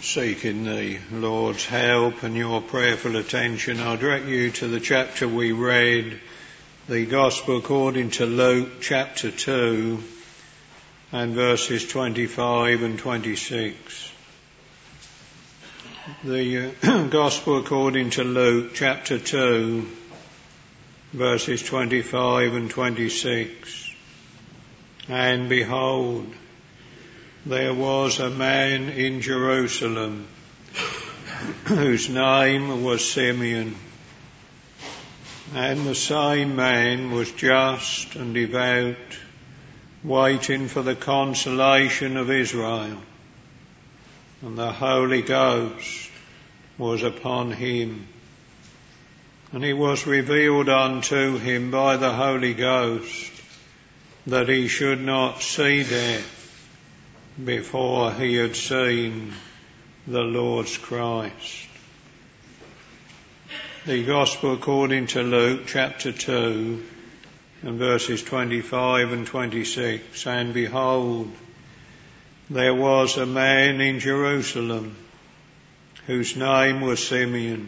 seeking the Lord's help and your prayerful attention, I'll direct you to the chapter we read, the Gospel according to Luke chapter 2 and verses 25 and 26. The Gospel according to Luke chapter 2 verses 25 and 26. And behold, there was a man in Jerusalem whose name was Simeon, and the same man was just and devout, waiting for the consolation of Israel, and the Holy Ghost was upon him. And it was revealed unto him by the Holy Ghost that he should not see death before he had seen the Lord's Christ. The Gospel according to Luke chapter 2 and verses 25 and 26. And behold, there was a man in Jerusalem whose name was Simeon.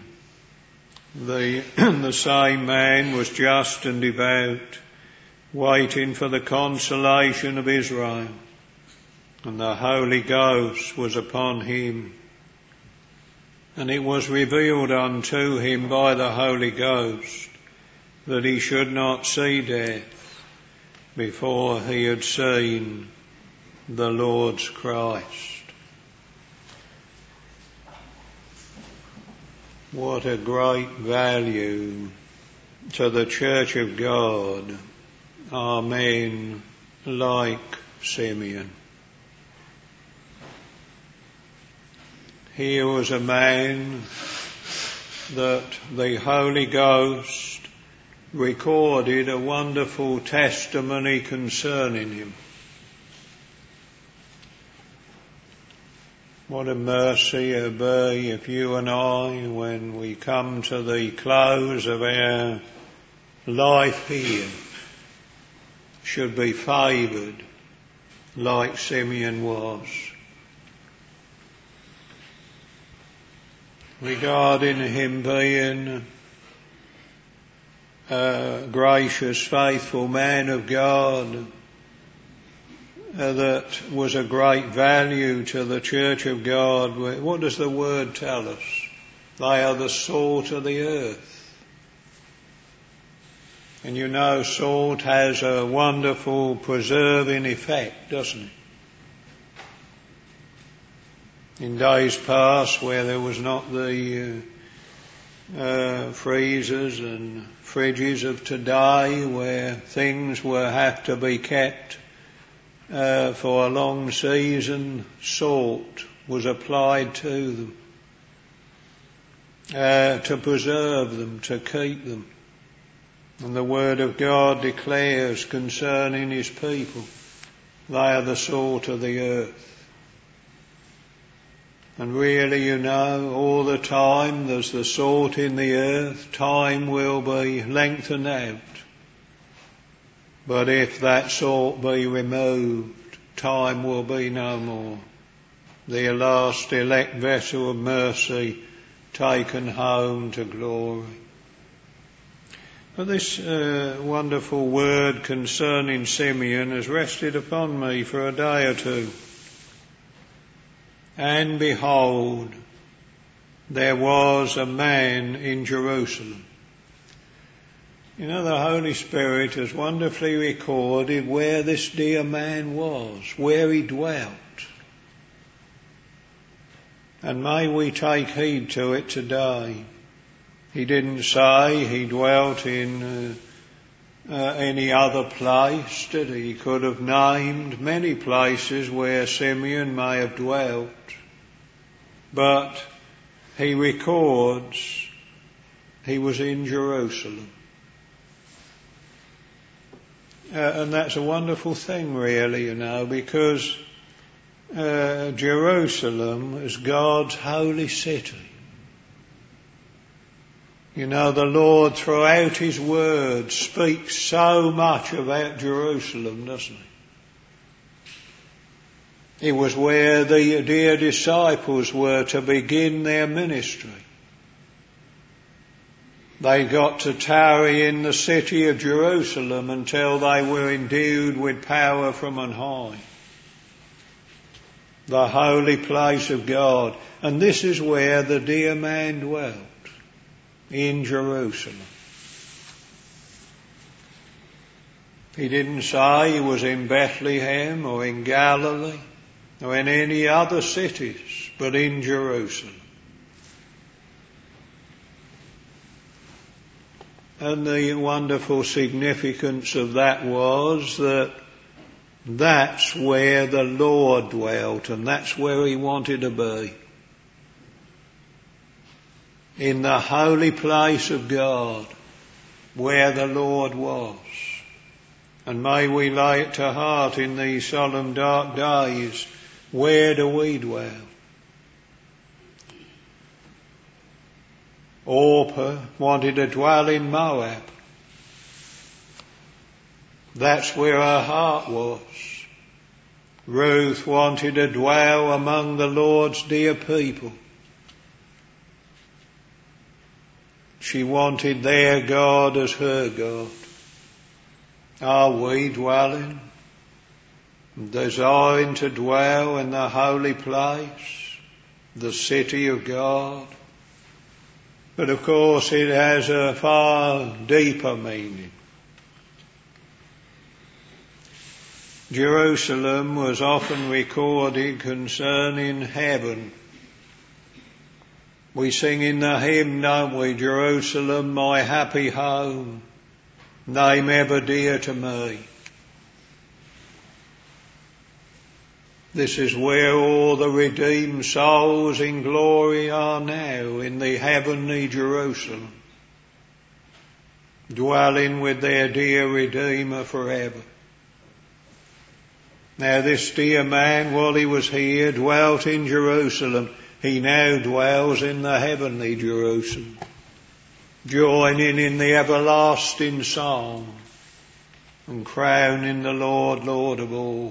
The same man was just and devout, waiting for the consolation of Israel, and the Holy Ghost was upon him. And it was revealed unto him by the Holy Ghost that he should not see death before he had seen the Lord's Christ. What a great value to the Church of God are men like Simeon. Here was a man that the Holy Ghost recorded a wonderful testimony concerning him. What a mercy it would be if you and I, when we come to the close of our life here, should be favoured like Simeon was. Regarding him being a gracious, faithful man of God, that was a great value to the Church of God. What does the Word tell us? They are the salt of the earth. And you know, salt has a wonderful preserving effect, doesn't it? In days past, where there was not the freezers and fridges of today, where things have to be kept for a long season, salt was applied to them to preserve them, to keep them. And the Word of God declares concerning His people, they are the salt of the earth. And really, you know, all the time there's the salt in the earth, time will be lengthened out. But if that salt be removed, time will be no more. The last elect vessel of mercy taken home to glory. But this wonderful word concerning Simeon has rested upon me for a day or two. And behold, there was a man in Jerusalem. You know, the Holy Spirit has wonderfully recorded where this dear man was, where he dwelt. And may we take heed to it today. He didn't say he dwelt in any other place, did he? He could have named many places where Simeon may have dwelt. But he records he was in Jerusalem. And that's a wonderful thing, really, you know, because Jerusalem is God's holy city. You know, the Lord throughout His Word speaks so much about Jerusalem, doesn't He? It was where the dear disciples were to begin their ministry. They got to tarry in the city of Jerusalem until they were endued with power from on high. The holy place of God. And this is where the dear man dwelt, in Jerusalem. He didn't say he was in Bethlehem or in Galilee or in any other cities, but in Jerusalem. And the wonderful significance of that was that that's where the Lord dwelt, and that's where he wanted to be. In the holy place of God, where the Lord was. And may we lay it to heart in these solemn dark days, where do we dwell? Orpah wanted to dwell in Moab. That's where her heart was. Ruth wanted to dwell among the Lord's dear people. She wanted their God as her God. Are we dwelling, desiring to dwell in the holy place, the city of God? But of course it has a far deeper meaning. Jerusalem was often recorded concerning heaven. We sing in the hymn, don't we? Jerusalem, my happy home, name ever dear to me. This is where all the redeemed souls in glory are now, in the heavenly Jerusalem, dwelling with their dear Redeemer forever. Now this dear man, while he was here, dwelt in Jerusalem. He now dwells in the heavenly Jerusalem, joining in the everlasting song and crowning the Lord, Lord of all.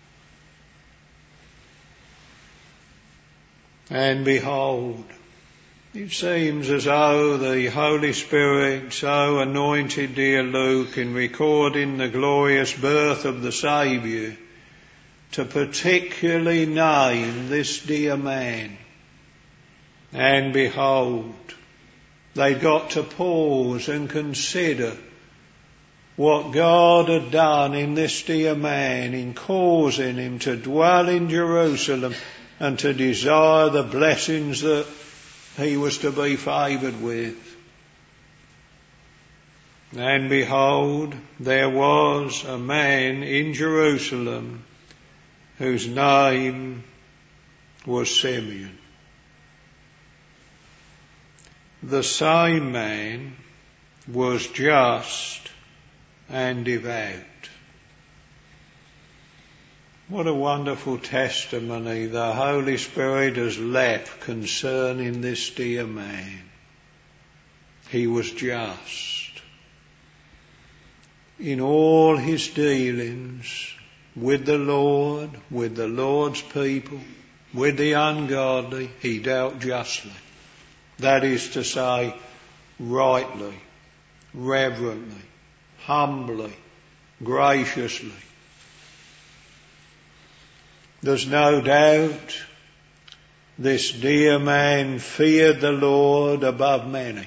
And behold, it seems as though the Holy Spirit so anointed dear Luke in recording the glorious birth of the Saviour to particularly name this dear man. And behold, they got to pause and consider what God had done in this dear man in causing him to dwell in Jerusalem and to desire the blessings that he was to be favoured with. And behold, there was a man in Jerusalem whose name was Simeon. The same man was just and devout. What a wonderful testimony the Holy Spirit has left concerning this dear man. He was just in all his dealings with the Lord, with the Lord's people, with the ungodly. He dealt justly. That is to say, rightly, reverently, humbly, graciously. There's no doubt this dear man feared the Lord above many.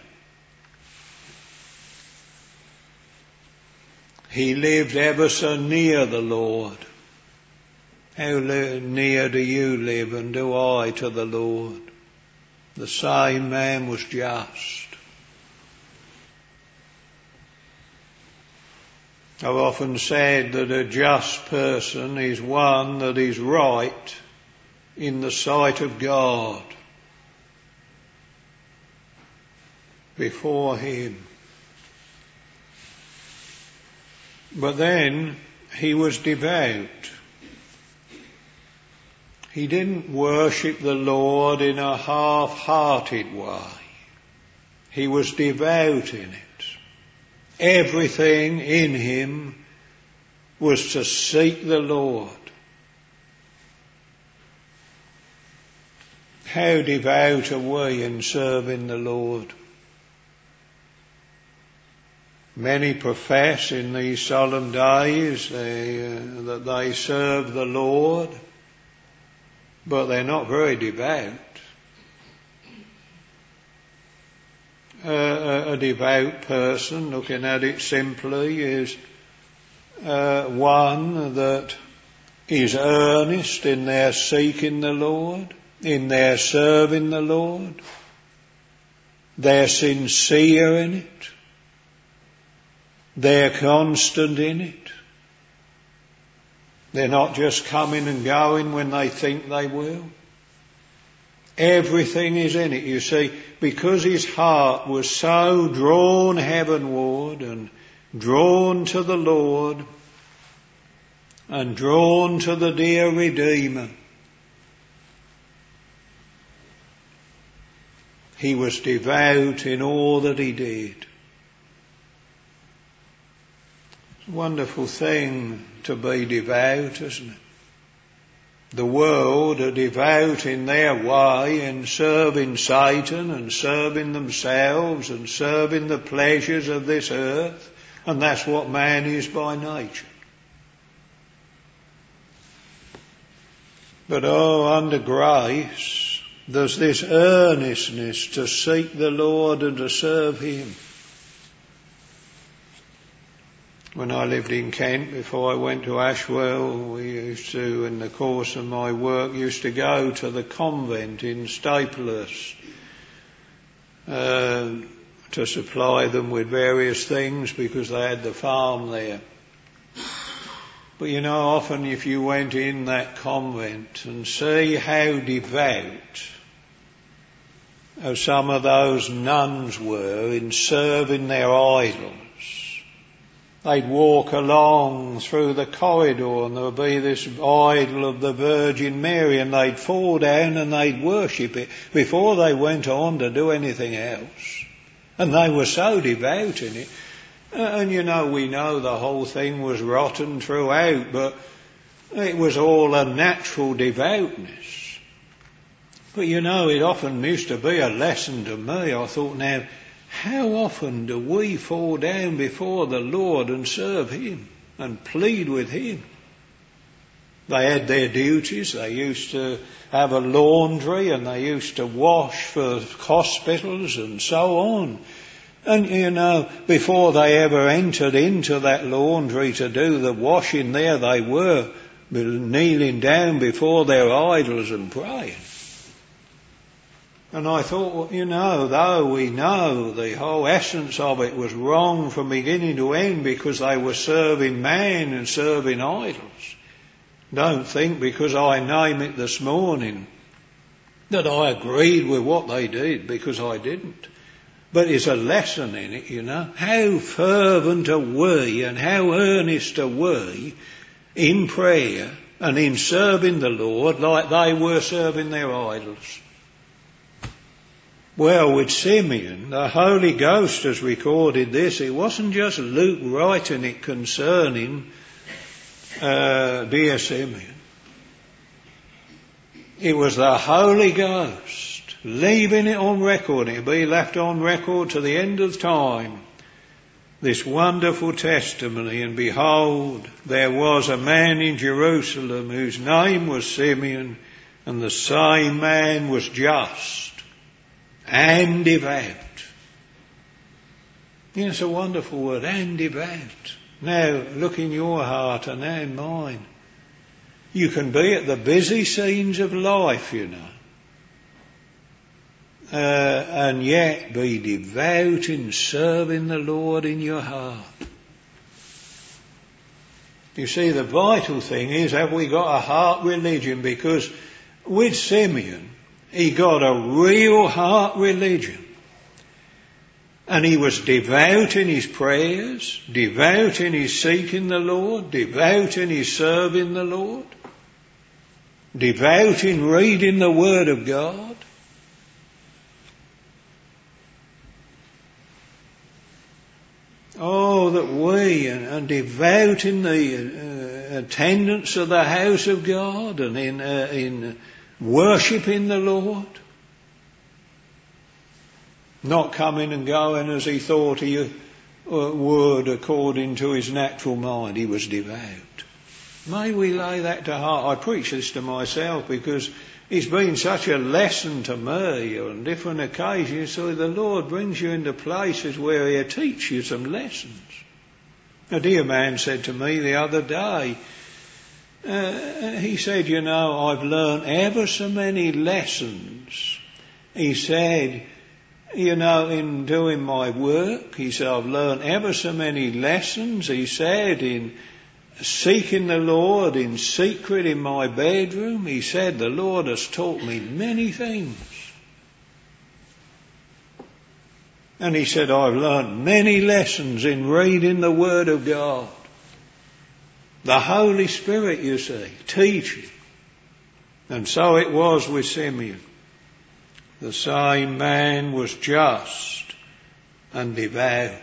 He lived ever so near the Lord. How near do you live, and do I, to the Lord? The same man was just. I've often said that a just person is one that is right in the sight of God before him. But then he was devout. He didn't worship the Lord in a half-hearted way. He was devout in it. Everything in him was to seek the Lord. how devout are we in serving the Lord? Many profess in these solemn days that they serve the Lord, but they're not very devout. A devout person, looking at it simply, is one that is earnest in their seeking the Lord, in their serving the Lord. They're sincere in it. They're constant in it. They're not just coming and going when they think they will. Everything is in it, you see, because his heart was so drawn heavenward and drawn to the Lord and drawn to the dear Redeemer. He was devout in all that he did. It's a wonderful thing to be devout, isn't it? The world are devout in their way in serving Satan and serving themselves and serving the pleasures of this earth, and that's what man is by nature. But under grace, there's this earnestness to seek the Lord and to serve him. When I lived in Kent, before I went to Ashwell, we used to, in the course of my work, used to go to the convent in Staples to supply them with various things because they had the farm there. But you know, often if you went in that convent and see how devout some of those nuns were in serving their idols, they'd walk along through the corridor and there would be this idol of the Virgin Mary, and they'd fall down and they'd worship it before they went on to do anything else. And they were so devout in it. And you know, we know the whole thing was rotten throughout, but it was all a natural devoutness. But you know, it often used to be a lesson to me. I thought, now, how often do we fall down before the Lord and serve him and plead with him? They had their duties. They used to have a laundry and they used to wash for hospitals and so on. And you know, before they ever entered into that laundry to do the washing, there they were kneeling down before their idols and praying. And I thought, well, you know, though we know the whole essence of it was wrong from beginning to end because they were serving man and serving idols. Don't think because I name it this morning that I agreed with what they did, because I didn't. But there's a lesson in it, you know. How fervent are we and how earnest are we in prayer and in serving the Lord like they were serving their idols. Well, with Simeon, the Holy Ghost has recorded this. It wasn't just Luke writing it concerning dear Simeon. It was the Holy Ghost leaving it on record. It'll be left on record to the end of time. This wonderful testimony. And behold, there was a man in Jerusalem whose name was Simeon, and the same man was just and devout. You know, it's a wonderful word, and devout. Now, look in your heart and now in mine. You can be at the busy scenes of life, you know, and yet be devout in serving the Lord in your heart. You see, the vital thing is, have we got a heart religion? Because with Simeon, he got a real heart religion. And he was devout in his prayers, devout in his seeking the Lord, devout in his serving the Lord, devout in reading the Word of God. Oh, that we, and devout in the attendance of the house of God and in worshipping the Lord. not coming and going as he thought he would according to his natural mind. He was devout. May we lay that to heart. I preach this to myself because it's been such a lesson to me on different occasions. So the Lord brings you into places where He'll teach you some lessons. A dear man said to me the other day, he said, I've learned ever so many lessons. He said, in doing my work, he said, I've learned ever so many lessons. He said, in seeking the Lord in secret in my bedroom. He said, the Lord has taught me many things. And he said, I've learned many lessons in reading the Word of God. The Holy Spirit, you see, teaching. And so it was with Simeon. The same man was just and devout.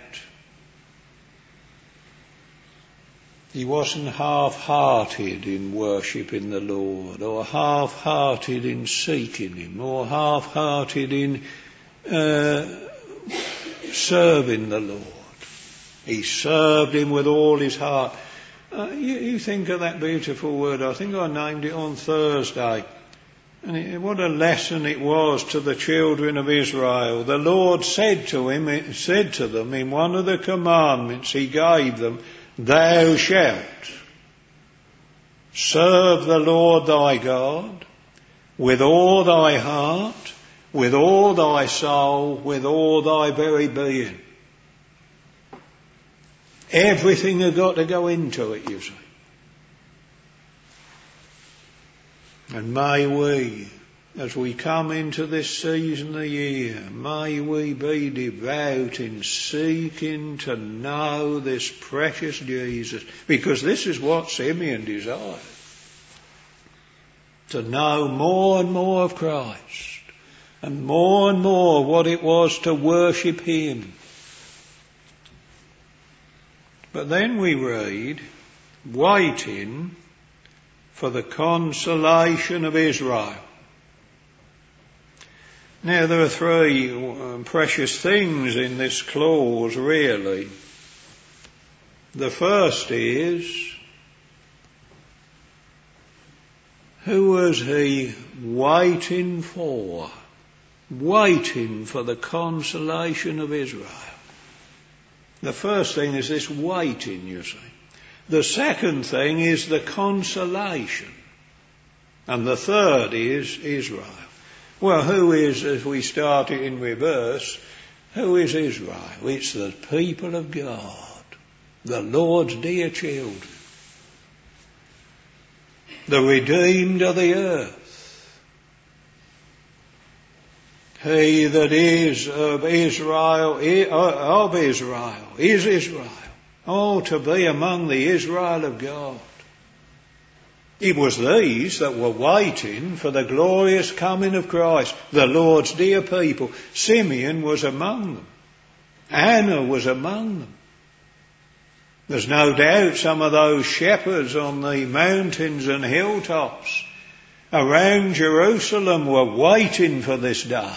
He wasn't half-hearted in worshipping the Lord, or half-hearted in seeking Him, or half-hearted in serving the Lord. He served Him with all his heart. You think of that beautiful word. I think I named it on Thursday. And what a lesson it was to the children of Israel. The Lord said to them in one of the commandments He gave them, Thou shalt serve the Lord thy God with all thy heart, with all thy soul, with all thy very being. Everything has got to go into it, you see. And may we, as we come into this season of the year, may we be devout in seeking to know this precious Jesus, because this is what Simeon desired. To know more and more of Christ, and more what it was to worship Him. But then we read, waiting for the consolation of Israel. Now there are three precious things in this clause, really. The first is, who was he waiting for? Waiting for the consolation of Israel. The first thing is this waiting, you see. The second thing is the consolation. And the third is Israel. Well, who is, as we start it in reverse, who is Israel? It's the people of God, the Lord's dear children, the redeemed of the earth. He that is of Israel, is Israel. Oh, to be among the Israel of God. It was these that were waiting for the glorious coming of Christ, the Lord's dear people. Simeon was among them. Anna was among them. There's no doubt some of those shepherds on the mountains and hilltops around Jerusalem were waiting for this day.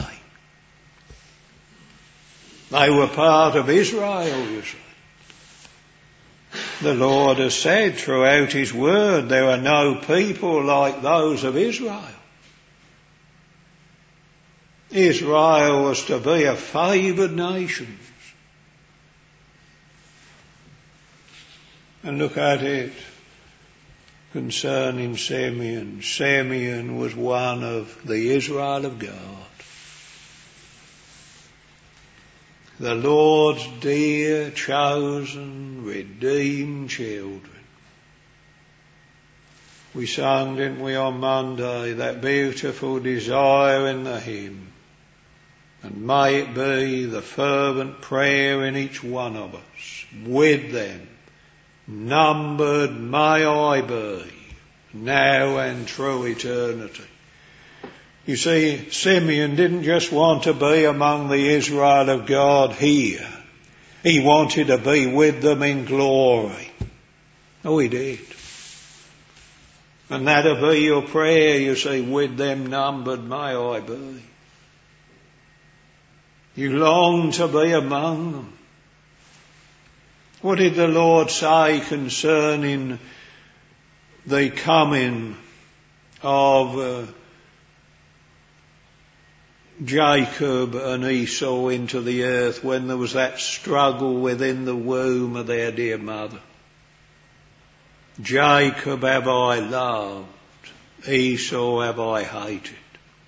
They were part of Israel, you see. The Lord has said throughout His word, there are no people like those of Israel. Israel was to be a favoured nation. And look at it concerning Simeon. Simeon was one of the Israel of God. The Lord's dear, chosen, redeemed children. We sang, didn't we, on Monday, that beautiful desire in the hymn. And may it be the fervent prayer in each one of us. With them, numbered may I be, now and through eternity. You see, Simeon didn't just want to be among the Israel of God here. He wanted to be with them in glory. Oh, he did. And that'll be your prayer, you see, with them numbered may I be. You long to be among them. What did the Lord say concerning the coming of Jacob and Esau into the earth when there was that struggle within the womb of their dear mother? Jacob have I loved, Esau have I hated.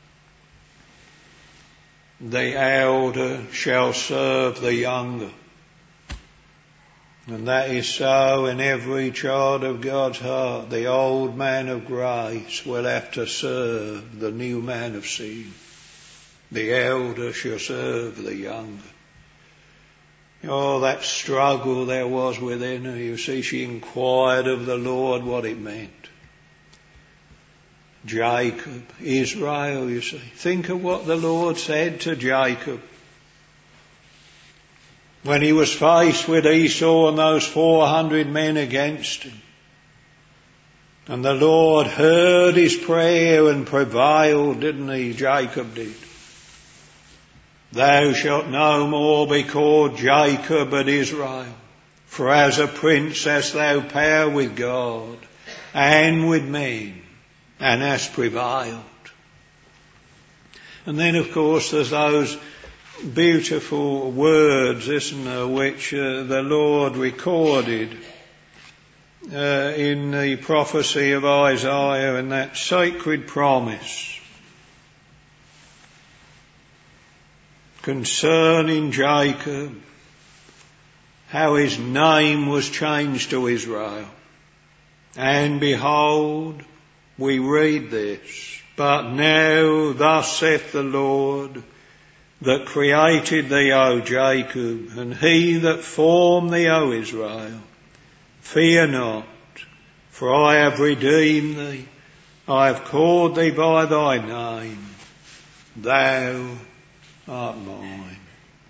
The elder shall serve the younger. And that is so in every child of God's heart. The old man of grace will have to serve the new man of sin. The elder shall serve the younger. Oh, that struggle there was within her. You see, she inquired of the Lord what it meant. Jacob, Israel, you see. Think of what the Lord said to Jacob when he was faced with Esau and those 400 men against him. And the Lord heard his prayer and prevailed, didn't he? Jacob did. Thou shalt no more be called Jacob but Israel, for as a prince hast thou power with God and with men, and hast prevailed. And then of course there's those beautiful words, isn't there, which the Lord recorded in the prophecy of Isaiah, and that sacred promise concerning Jacob, how his name was changed to Israel. And behold, we read this, but now thus saith the Lord that created thee, O Jacob, and he that formed thee, O Israel, fear not, for I have redeemed thee, I have called thee by thy name, thou art mine.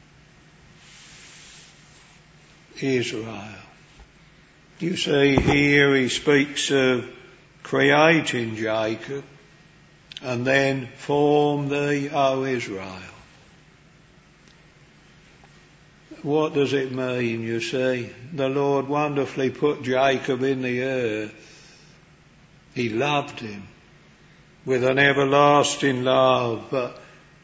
Israel. You see, here he speaks of creating Jacob and then form thee, O Israel. What does it mean, you see? The Lord wonderfully put Jacob in the earth. He loved him with an everlasting love, but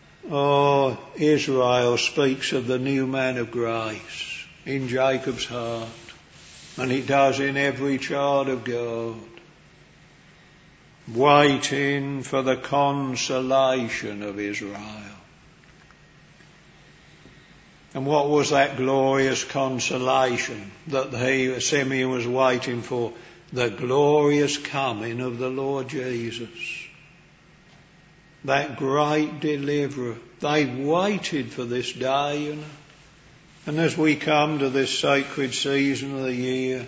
Israel speaks of the new man of grace in Jacob's heart, and it does in every child of God, waiting for the consolation of Israel. And what was that glorious consolation that Simeon was waiting for? The glorious coming of the Lord Jesus. That great deliverer. They waited for this day, you know. And as we come to this sacred season of the year,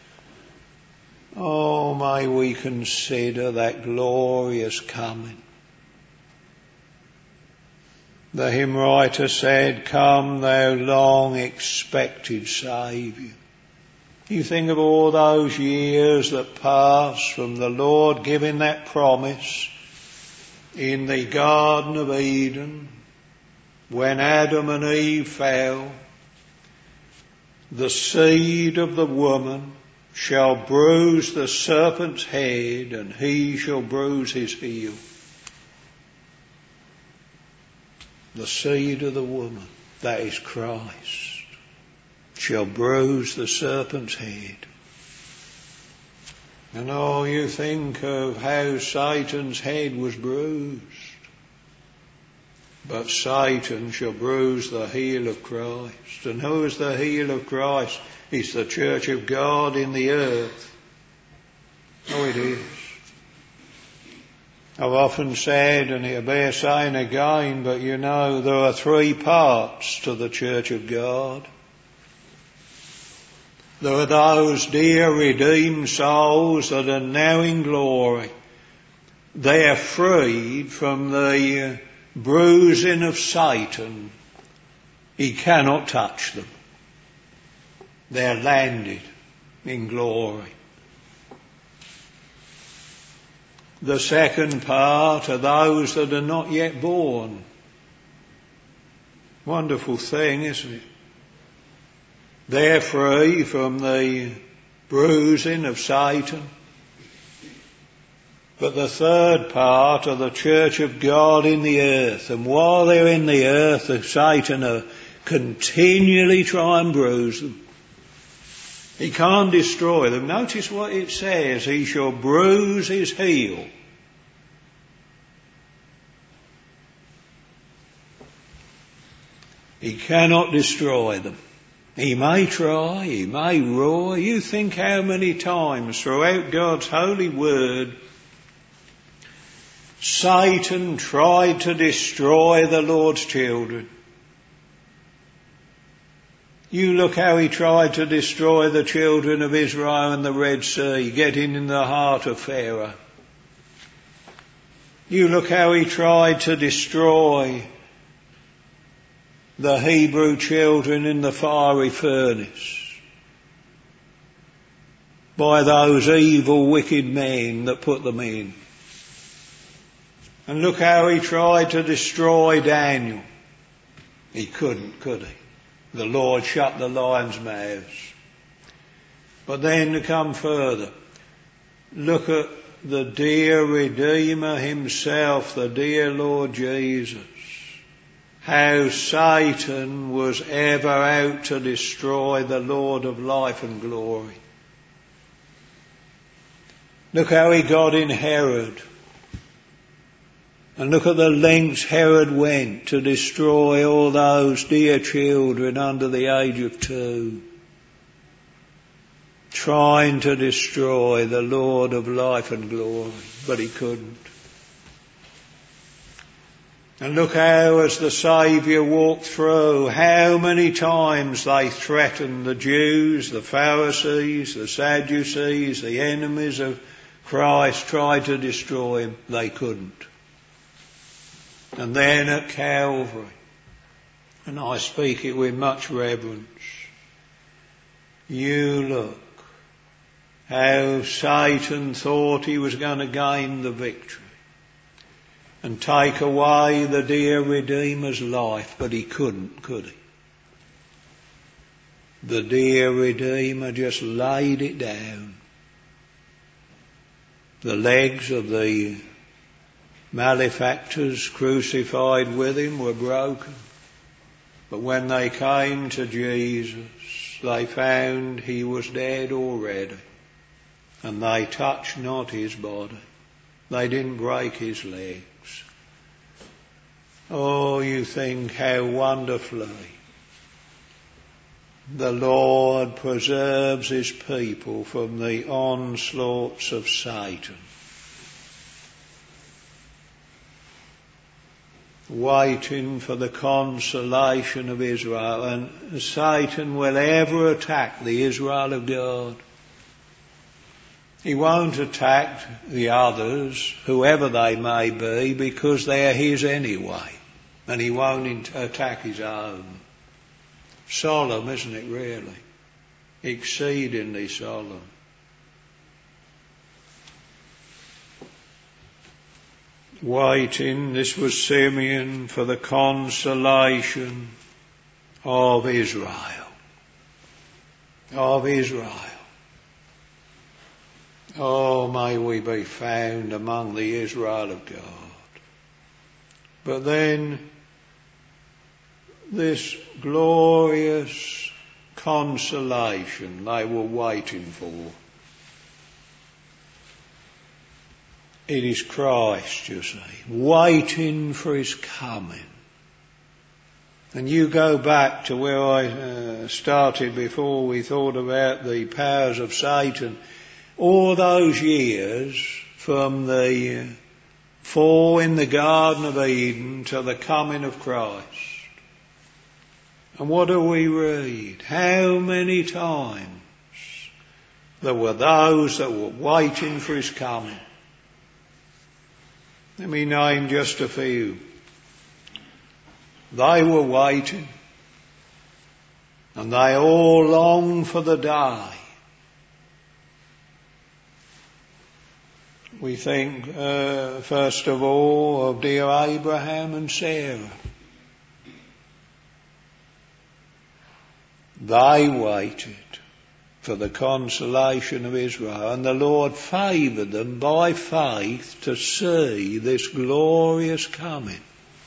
may we consider that glorious coming. The hymn writer said, "Come thou long expected Saviour." You think of all those years that passed from the Lord giving that promise in the Garden of Eden, when Adam and Eve fell, the seed of the woman shall bruise the serpent's head, and he shall bruise his heel. The seed of the woman, that is Christ, shall bruise the serpent's head. And you think of how Satan's head was bruised. But Satan shall bruise the heel of Christ. And who is the heel of Christ? It's the church of God in the earth. Oh, it is. I've often said, and it'll bear saying again, but you know, there are 3 parts to the church of God. There are those dear redeemed souls that are now in glory. They are freed from the bruising of Satan. He cannot touch them. They're landed in glory. The second part are those that are not yet born. Wonderful thing, isn't it? They're free from the bruising of Satan. But the third part are the church of God in the earth. And while they're in the earth, Satan will continually try and bruise them. He can't destroy them. Notice what it says. He shall bruise his heel. He cannot destroy them. He may try, he may roar. You think how many times throughout God's holy word Satan tried to destroy the Lord's children. You look how he tried to destroy the children of Israel in the Red Sea, getting in the heart of Pharaoh. You look how he tried to destroy the Hebrew children in the fiery furnace by those evil, wicked men that put them in. And look how he tried to destroy Daniel. He couldn't, could he? The Lord shut the lions' mouths. But then to come further, look at the dear Redeemer himself, the dear Lord Jesus. How Satan was ever out to destroy the Lord of life and glory. Look how he got in Herod. And look at the lengths Herod went to destroy all those dear children under the age of 2. Trying to destroy the Lord of life and glory, but he couldn't. And look how, as the Saviour walked through, how many times they threatened the Jews, the Pharisees, the Sadducees, the enemies of Christ, tried to destroy him. They couldn't. And then at Calvary, and I speak it with much reverence, you look how Satan thought he was going to gain the victory and take away the dear Redeemer's life, but he couldn't, could he? The dear Redeemer just laid it down. The legs of the malefactors crucified with him were broken. But when they came to Jesus, they found he was dead already. And they touched not his body. They didn't break his legs. Oh, you think how wonderfully the Lord preserves his people from the onslaughts of Satan. Waiting for the consolation of Israel, and Satan will ever attack the Israel of God. He won't attack the others, whoever they may be, because they're his anyway, and he won't attack his own. Solemn, isn't it, really? Exceedingly solemn. Waiting, this was Simeon, for the consolation of Israel. Of Israel. Oh, may we be found among the Israel of God. But then, this glorious consolation they were waiting for. It is Christ, you see, waiting for his coming. And you go back to where I started before we thought about the powers of Satan. All those years from the fall in the Garden of Eden to the coming of Christ. And what do we read? How many times there were those that were waiting for his coming. Let me name just a few. They were waiting, and they all longed for the day. We think, first of all, of dear Abraham and Sarah. They waited for the consolation of Israel, and the Lord favoured them by faith to see this glorious coming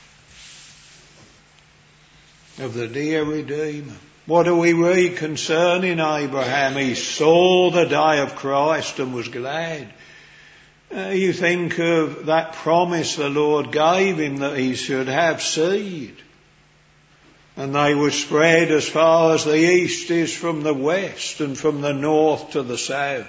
of the dear Redeemer. What do we read concerning Abraham? He saw the day of Christ and was glad. You think of that promise the Lord gave him that he should have seed, and they were spread as far as the east is from the west, and from the north to the south.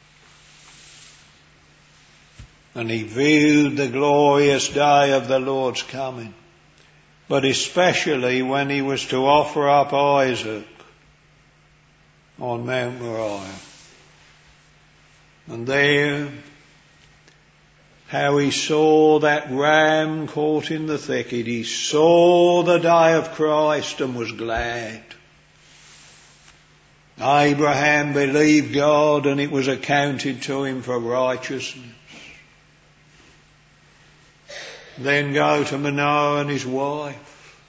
And he viewed the glorious day of the Lord's coming, but especially when he was to offer up Isaac on Mount Moriah. And there, how he saw that ram caught in the thicket. He saw the day of Christ and was glad. Abraham believed God, and it was accounted to him for righteousness. Then go to Manoah and his wife.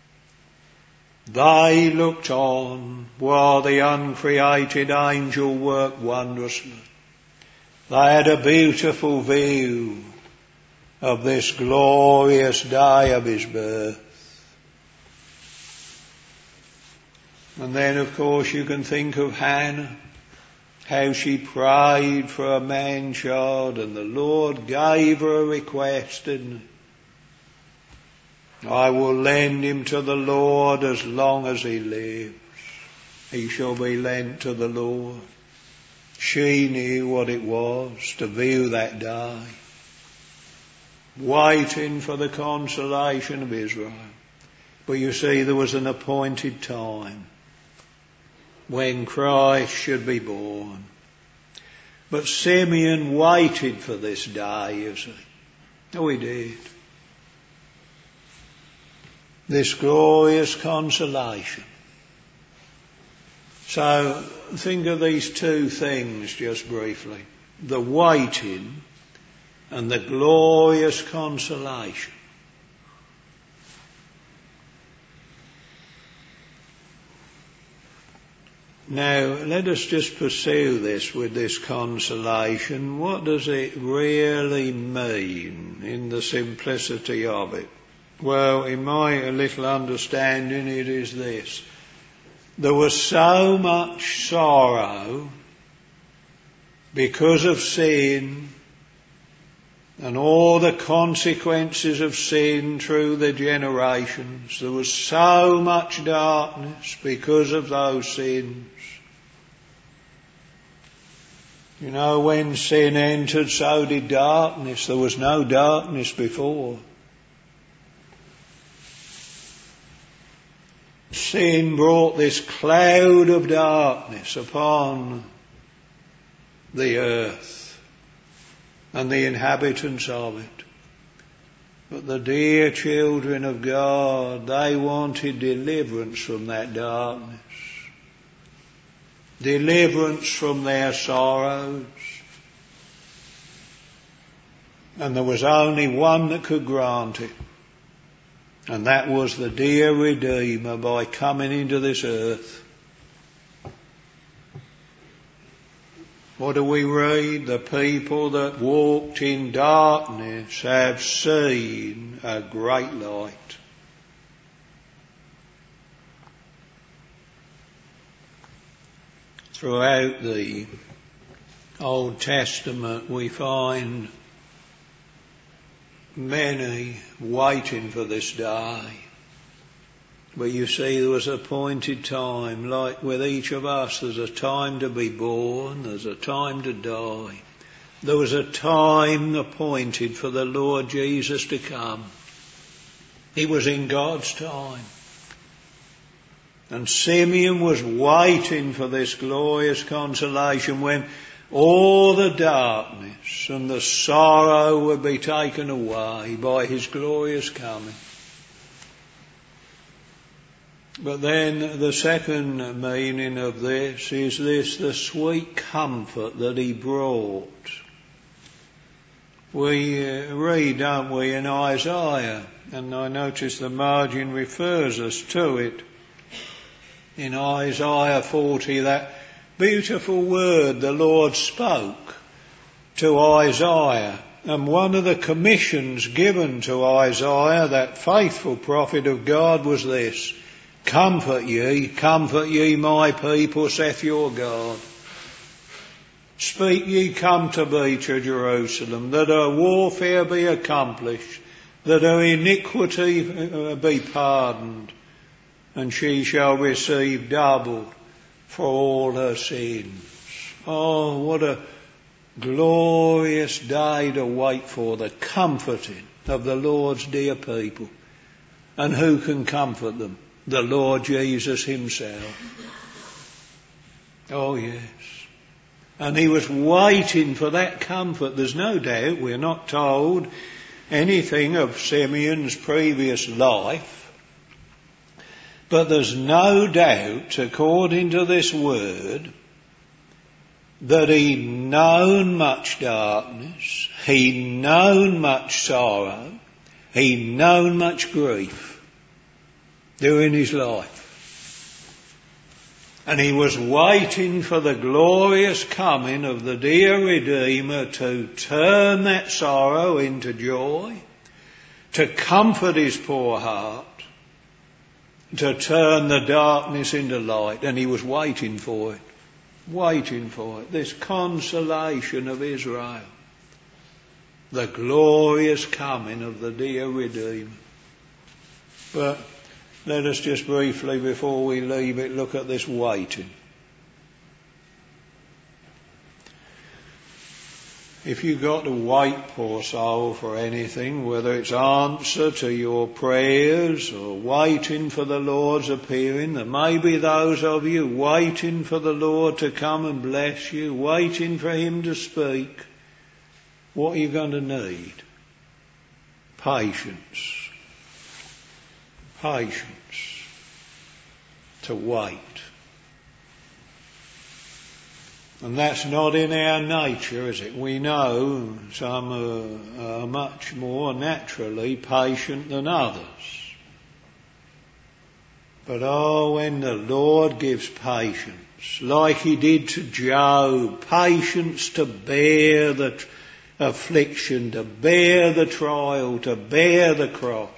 They looked on while the uncreated angel worked wondrously. They had a beautiful view of this glorious day of his birth. And then, of course, you can think of Hannah, how she prayed for a man-child, and the Lord gave her a request, didn't he? I will lend him to the Lord as long as he lives. He shall be lent to the Lord. She knew what it was to view that day, waiting for the consolation of Israel. But you see, there was an appointed time when Christ should be born. But Simeon waited for this day, you see. Oh, he did. This glorious consolation. So think of these two things just briefly. The waiting and the glorious consolation. Now, let us just pursue this with this consolation. What does it really mean in the simplicity of it? Well, in my little understanding, it is this. There was so much sorrow because of sin and all the consequences of sin through the generations. There was so much darkness because of those sins. You know, when sin entered, so did darkness. There was no darkness before. Sin brought this cloud of darkness upon the earth and the inhabitants of it. But the dear children of God, they wanted deliverance from that darkness. Deliverance from their sorrows. And there was only one that could grant it. And that was the dear Redeemer by coming into this earth. What do we read? The people that walked in darkness have seen a great light. Throughout the Old Testament we find many waiting for this day. But you see, there was an appointed time, like with each of us, there's a time to be born, there's a time to die. There was a time appointed for the Lord Jesus to come. He was in God's time. And Simeon was waiting for this glorious consolation when all the darkness and the sorrow would be taken away by his glorious coming. But then the second meaning of this is this, the sweet comfort that he brought. We read, don't we, in Isaiah, and I notice the margin refers us to it. in Isaiah 40, that beautiful word the Lord spoke to Isaiah. And one of the commissions given to Isaiah, that faithful prophet of God, was this: comfort ye my people, saith your God. Speak ye, come to me to Jerusalem, that her warfare be accomplished, that her iniquity be pardoned, and she shall receive double for all her sins. Oh, what a glorious day to wait for, the comforting of the Lord's dear people. And who can comfort them? The Lord Jesus himself. Oh yes. And he was waiting for that comfort. There's no doubt, we're not told anything of Simeon's previous life, but there's no doubt, according to this word, that he'd known much darkness, he'd known much sorrow, he'd known much grief during his life. And he was waiting for the glorious coming of the dear Redeemer to turn that sorrow into joy, to comfort his poor heart, to turn the darkness into light. And he was waiting for it. This consolation of Israel, the glorious coming of the dear Redeemer. But let us just briefly, before we leave it, look at this waiting. If you've got to wait, poor soul, for anything, whether it's answer to your prayers or waiting for the Lord's appearing, there may be those of you waiting for the Lord to come and bless you, waiting for him to speak. What are you going to need? Patience. To wait. And that's not in our nature, is it? We know some are much more naturally patient than others. But when the Lord gives patience, like he did to Job, patience to bear the affliction, to bear the trial, to bear the cross.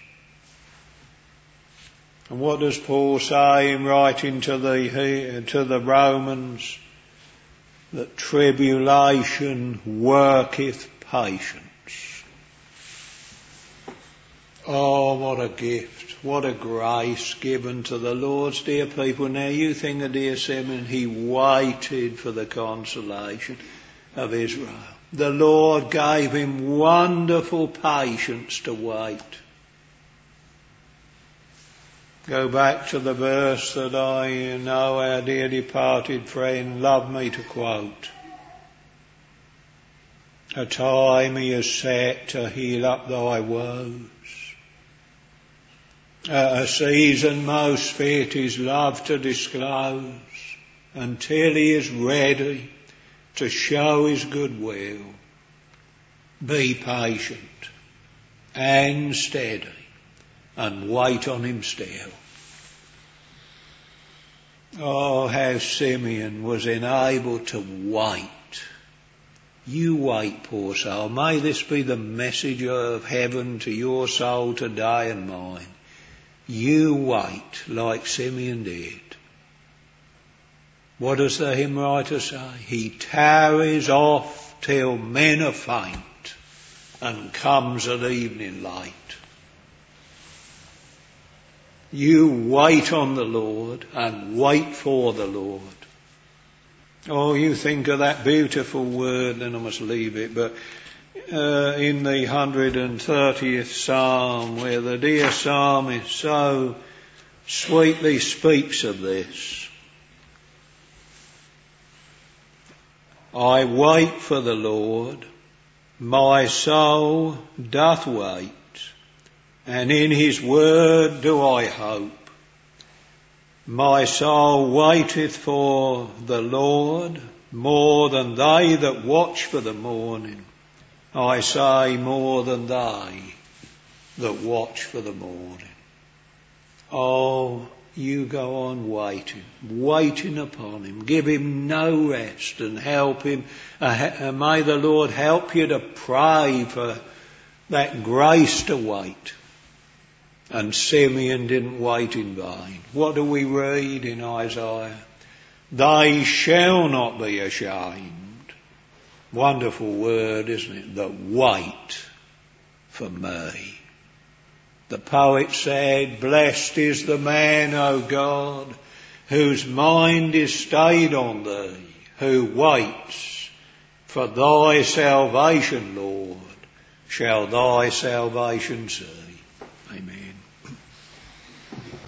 And what does Paul say in writing to the Romans? That tribulation worketh patience. Oh, what a gift, what a grace given to the Lord's dear people. Now you think of dear Simeon, he waited for the consolation of Israel. The Lord gave him wonderful patience to wait. Go back to the verse that I know our dear departed friend loved me to quote. A time he has set to heal up thy woes. A season most fit his love to disclose, until he is ready to show his goodwill. Be patient and steady, and wait on him still. Oh, how Simeon was enabled to wait. You wait, poor soul. May this be the message of heaven to your soul today and mine. You wait like Simeon did. What does the hymn writer say? He tarries oft till men are faint, and comes at evening light. You wait on the Lord and wait for the Lord. Oh, you think of that beautiful word, then I must leave it, but in the 130th Psalm, where the dear psalmist so sweetly speaks of this. I wait for the Lord, my soul doth wait, and in his word do I hope. My soul waiteth for the Lord more than they that watch for the morning. I say more than they that watch for the morning. Oh, you go on waiting upon him. Give him no rest and help him. May the Lord help you to pray for that grace to wait. And Simeon didn't wait in vain. What do we read in Isaiah? They shall not be ashamed. Wonderful word, isn't it? The wait for me. The poet said, blessed is the man, O God, whose mind is stayed on thee, who waits for thy salvation, Lord, shall thy salvation see. Amen.